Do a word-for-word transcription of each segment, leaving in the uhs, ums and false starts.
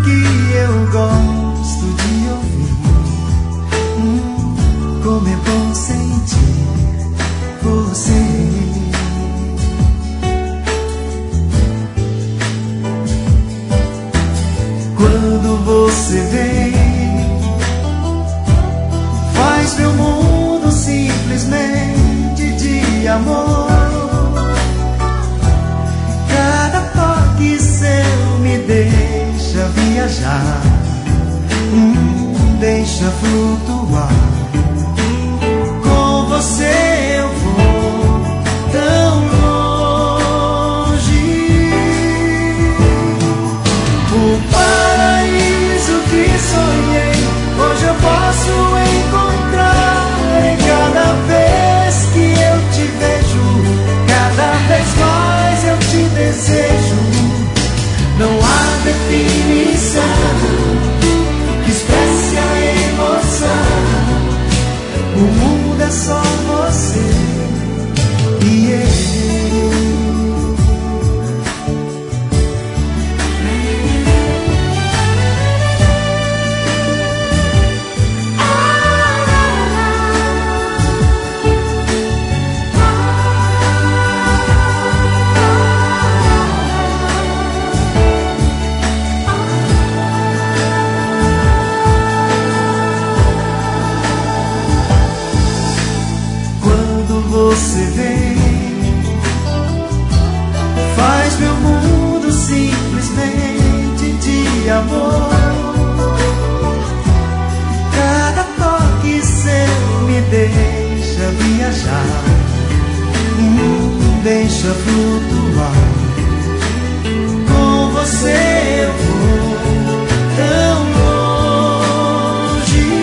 que eu gosto de ouvir. Hum, como é bom sentir você. Quando você vem, faz meu mundo simplesmente de amor. Cada toque seu me deixa viajar, hum, deixa flutuar. Com você eu vou tão longe. O paraíso que sonhei, hoje eu posso encontrar. Em cada vez que eu te vejo, cada vez mais eu te desejo. Não há definição que expresse a emoção. O mundo é só você e eu. Você vem, faz meu mundo simplesmente de amor. Cada toque seu me deixa viajar, hum, deixa flutuar. Com você eu vou tão longe.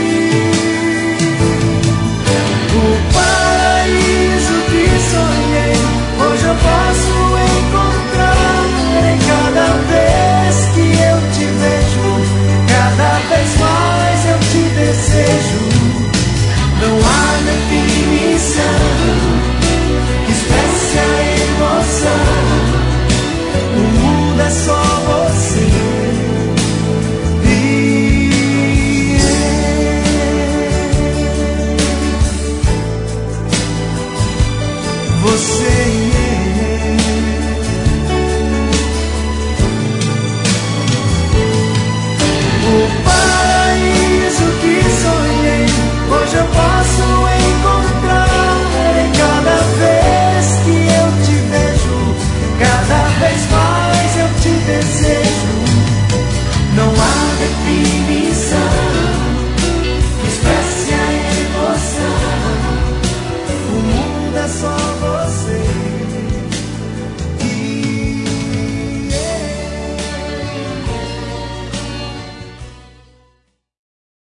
O paraíso que sonhei, hoje eu posso encontrar. Em cada vez que eu te vejo, cada vez mais eu te desejo. Não há definição que expresse a emoção. O mundo é só você. Você